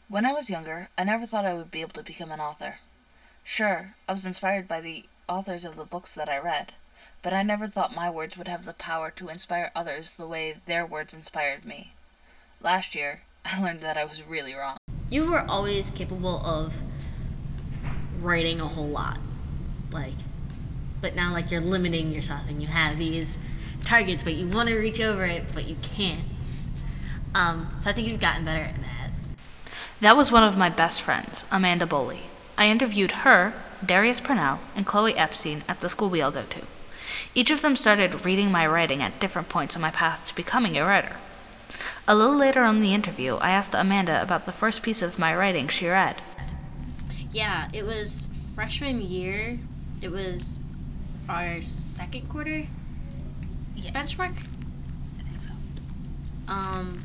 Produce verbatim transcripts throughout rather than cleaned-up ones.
When I was younger, I never thought I would be able to become an author. Sure, I was inspired by the authors of the books that I read, but I never thought my words would have the power to inspire others the way their words inspired me. Last year, I learned that I was really wrong. You were always capable of writing a whole lot, like, but now like you're limiting yourself and you have these targets, but you want to reach over it, but you can't. Um, so I think you've gotten better at that. That was one of my best friends, Amanda Boley. I interviewed her, Darius Purnell, and Chloe Epstein at the school we all go to. Each of them started reading my writing at different points on my path to becoming a writer. A little later on in the interview, I asked Amanda about the first piece of my writing she read. Yeah, it was freshman year. It was our second quarter Yeah. benchmark. I think so. Um,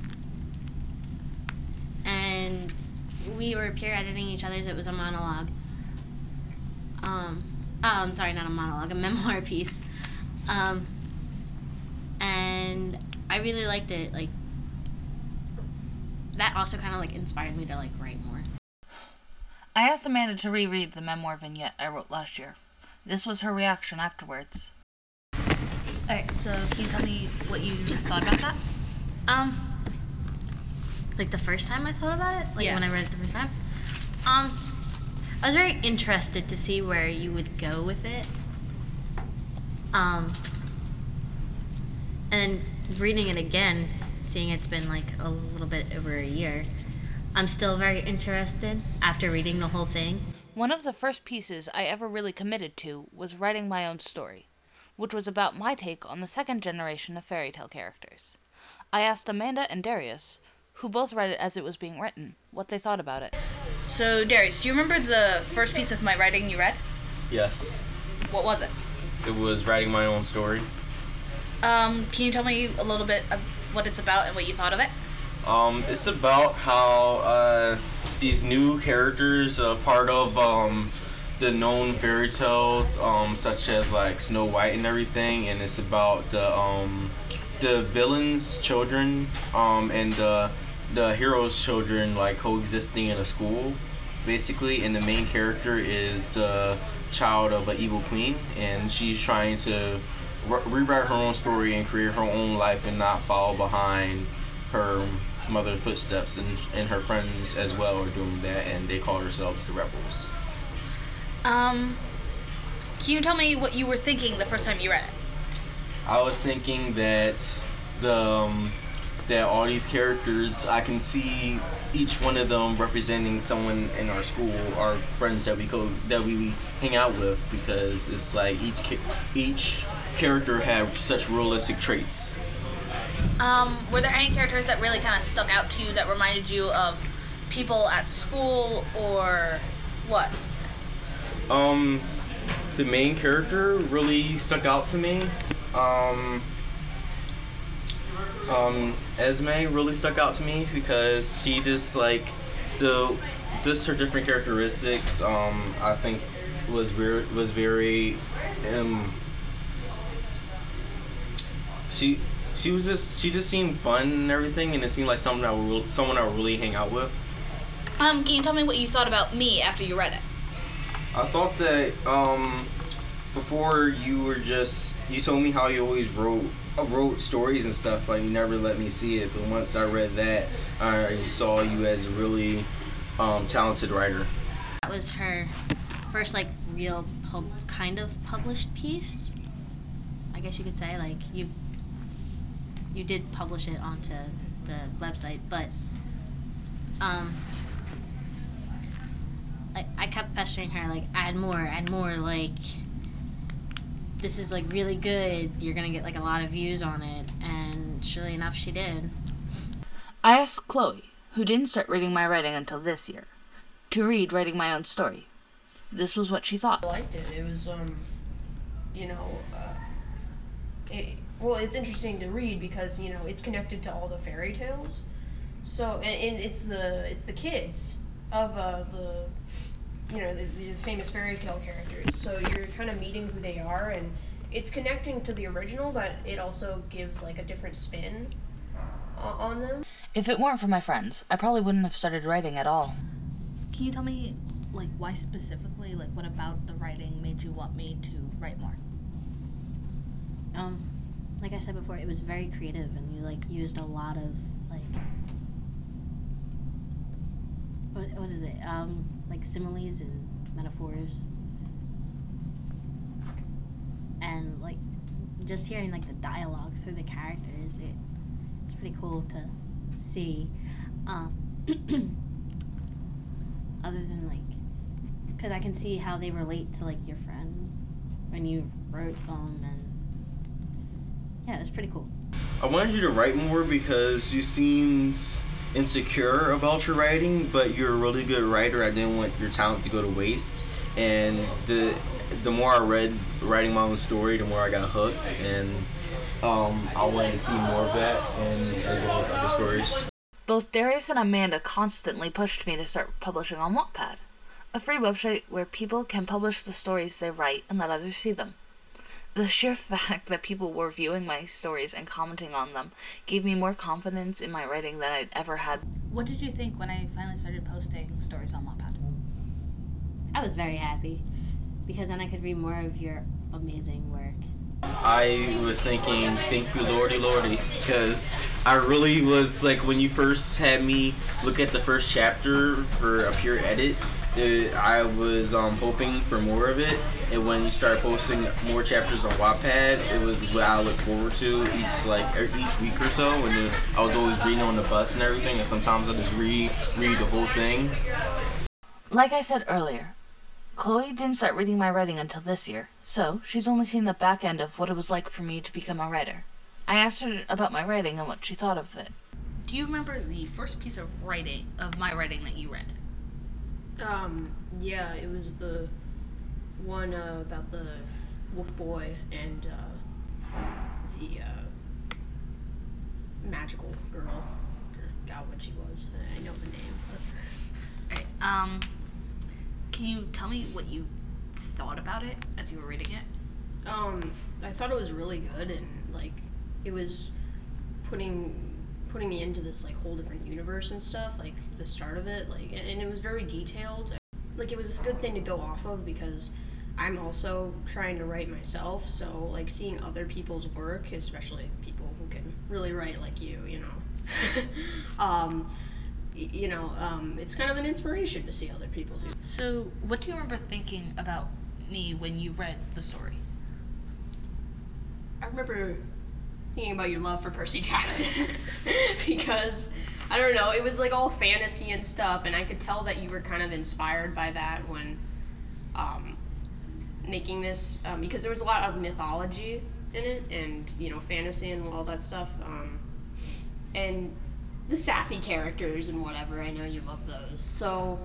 and we were peer editing each other's. It was a monologue. Um, oh, I'm sorry, not a monologue, a memoir piece. Um, and I really liked it. Like, that also kind of like inspired me to like write more. I asked Amanda to reread the memoir vignette I wrote last year. This was her reaction afterwards. Alright, so can you tell me what you thought about that? Um, like the first time I thought about it, like Yeah. when I read it the first time. Um, I was very interested to see where you would go with it. Um, and then reading it again, s- seeing it's been like a little bit over a year, I'm still very interested after reading the whole thing. One of the first pieces I ever really committed to was writing my own story, which was about my take on the second generation of fairy tale characters. I asked Amanda and Darius, who both read it as it was being written, what they thought about it. So, Darius, do you remember the first piece of my writing you read? Yes, What was it? it was writing my own story. Um, can you tell me a little bit of what it's about and what you thought of it? Um, it's about how uh, these new characters are part of um, the known fairy tales, um, such as like Snow White and everything, and it's about the um, the villains' children um, and the the heroes' children like coexisting in a school, basically. And the main character is the child of an evil queen, and she's trying to re- rewrite her own story and create her own life and not follow behind her mother's footsteps, and, and her friends as well are doing that, and they call themselves the Rebels. Um, can you tell me what you were thinking the first time you read it? I was thinking that the um, that all these characters, I can see each one of them representing someone in our school, our friends that we go that we hang out with, because it's like each ca- each character had such realistic traits. Um, were there any characters that really kind of stuck out to you that reminded you of people at school or what? Um, the main character really stuck out to me. Um, um, Esme really stuck out to me because she just like the just her different characteristics. Um, I think was very was very um. She she was just she just seemed fun and everything, and it seemed like something I would someone I would really hang out with. Um, can you tell me what you thought about me after you read it? I thought that um, before you were just you told me how you always wrote uh, wrote stories and stuff, like you never let me see it. But once I read that, I saw you as a really um, talented writer. That was her first like real pub- kind of published piece, I guess you could say. Like you you did publish it onto the website, but um I, I kept pestering her like add more, add more, like this is like really good, you're gonna get like a lot of views on it, and surely enough she did. I asked Chloe, who didn't start reading my writing until this year, to read Writing My Own Story. This was what she thought. I liked it. It was, um, you know, uh, it, well, it's interesting to read because you know it's connected to all the fairy tales. So, and, and it's the it's the kids of uh, the, you know, the, the famous fairy tale characters. So you're kind of meeting who they are, and it's connecting to the original, but it also gives like a different spin on them. If it weren't for my friends, I probably wouldn't have started writing at all. Can you tell me, like, why specifically? Like, what about the writing made you want me to write more? Um, like I said before, it was very creative, and you, like, used a lot of, like, what, what is it? Um, like, similes and metaphors. And, like, just hearing, like, the dialogue through the characters, it, it's pretty cool to see. Um, other than, like, because I can see how they relate to, like, your friends when you wrote them, and yeah, it's pretty cool. I wanted you to write more because you seemed insecure about your writing, but you're a really good writer. I didn't want your talent to go to waste, and the the more I read writing my own story, the more I got hooked, and um, I wanted to see more of that, and as well as other stories. Both Darius and Amanda constantly pushed me to start publishing on Wattpad, a free website where people can publish the stories they write and let others see them. The sheer fact that people were viewing my stories and commenting on them gave me more confidence in my writing than I'd ever had. What did you think when I finally started posting stories on Wattpad? I was very happy, because then I could read more of your amazing work. I was thinking, thank you, lordy, lordy, because I really was, like, when you first had me look at the first chapter for a pure edit, it, I was um, hoping for more of it, and when you started posting more chapters on Wattpad, it was what I look forward to each, like, each week or so, and I was always reading on the bus and everything, and sometimes I just read, read the whole thing. Like I said earlier, Chloe didn't start reading my writing until this year, so she's only seen the back end of what it was like for me to become a writer. I asked her about my writing and what she thought of it. Do you remember the first piece of writing, of my writing that you read? Um, yeah, it was the one uh, about the wolf boy and uh, the uh, magical girl. I forgot what she was. I know the name. But... Alright, um, can you tell me what you thought about it as you were reading it? Um, I thought it was really good, and, like, it was putting putting me into this, like, whole different universe and stuff, like, the start of it, like, and it was very detailed. Like, it was a good thing to go off of, because I'm also trying to write myself, so, like, seeing other people's work, especially people who can really write like you, you know, um, y- you know, um, it's kind of an inspiration to see other people do. So, what do you remember thinking about me when you read the story? I remember thinking about your love for Percy Jackson because I don't know, it was like all fantasy and stuff, and I could tell that you were kind of inspired by that when um, making this, um, because there was a lot of mythology in it, and, you know, fantasy and all that stuff, um, and the sassy characters and whatever. I know you love those. So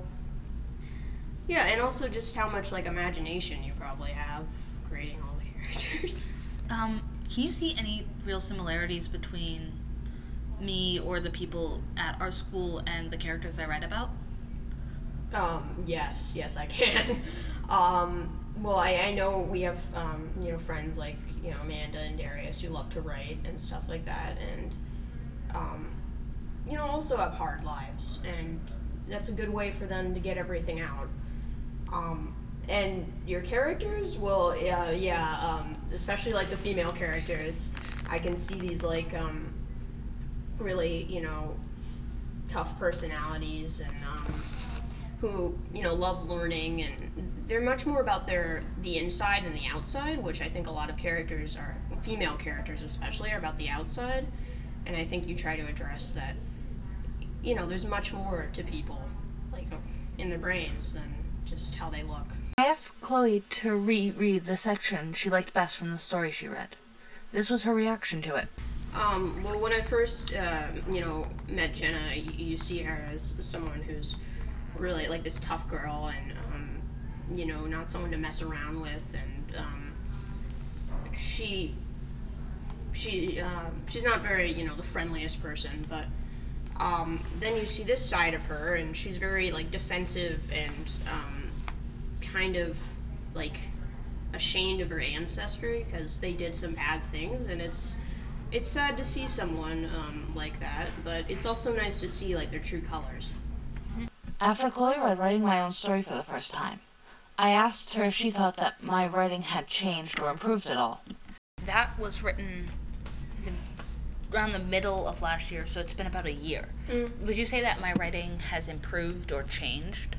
yeah, and also just how much, like, imagination you probably have creating all the characters. Um, can you see any real similarities between me or the people at our school and the characters I write about? Um, yes, yes, I can. um, well, I, I know we have, um, you know, friends like, you know, Amanda and Darius who love to write and stuff like that, and, um, you know, also have hard lives, and that's a good way for them to get everything out. Um, and your characters, well, yeah, yeah, um, especially, like, the female characters, I can see these, like, um, really, you know, tough personalities, and, um, who, you know, love learning, and they're much more about their, the inside than the outside, which I think a lot of characters are, female characters especially, are about the outside, and I think you try to address that, you know, there's much more to people, like, in their brains than just how they look. I asked Chloe to reread the section she liked best from the story she read. This was her reaction to it. Um, well, when I first, uh, you know, met Jenna, you, you see her as someone who's really, like, this tough girl, and, um, you know, not someone to mess around with, and, um, she, she, um, she's not very, you know, the friendliest person, but, um, then you see this side of her, and she's very, like, defensive and, um, kind of, like, ashamed of her ancestry, because they did some bad things, and it's, it's sad to see someone um, like that, but it's also nice to see like their true colors. After Chloe read Writing My Own Story for the first time, I asked her if she thought that my writing had changed or improved at all. That was written the, around the middle of last year, so it's been about a year. Mm. Would you say that my writing has improved or changed?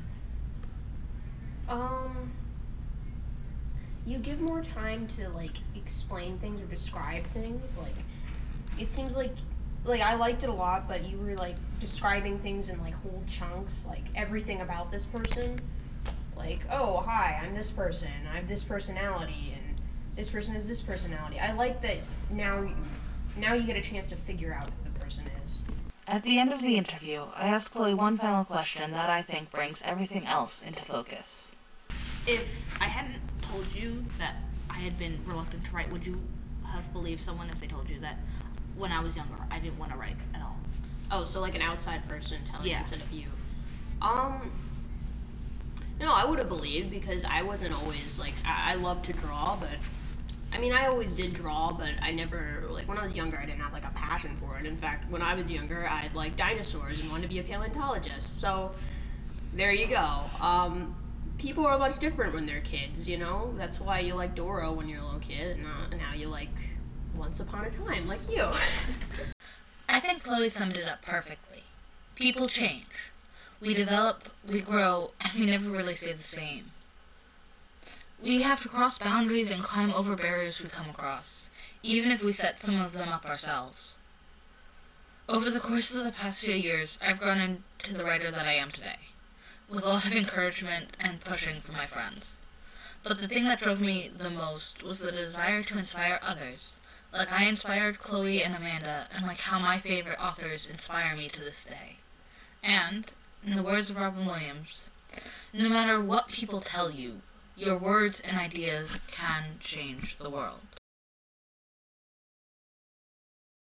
Um, you give more time to like explain things or describe things. Like, it seems like, like I liked it a lot, but you were like describing things in like whole chunks, like everything about this person. Like, oh, hi, I'm this person. I have this personality, and this person is this personality. I like that now. Now you get a chance to figure out who the person is. At the end of the interview, I asked Chloe one final question that I think brings everything else into focus. If I hadn't told you that I had been reluctant to write, would you have believed someone if they told you that when I was younger I didn't want to write at all? Oh, so like an outside person telling Yeah. instead of you. Um, no, I would have believed because I wasn't always like I, I love to draw, but I mean I always did draw, but I never like when I was younger I didn't have like a passion for it. In fact, when I was younger I liked dinosaurs and wanted to be a paleontologist. So there you go. Um, people are much different when they're kids, you know. That's why you like Dora when you're a little kid, and uh, now you like Once Upon a Time, like you. I think Chloe summed it up perfectly. People change. We develop, we grow, and we never really stay the same. We have to cross boundaries and climb over barriers we come across, even if we set some of them up ourselves. Over the course of the past few years, I've grown into the writer that I am today, with a lot of encouragement and pushing from my friends. But the thing that drove me the most was the desire to inspire others, like I inspired Chloe and Amanda, and like how my favorite authors inspire me to this day. And, in the words of Robin Williams, no matter what people tell you, your words and ideas can change the world.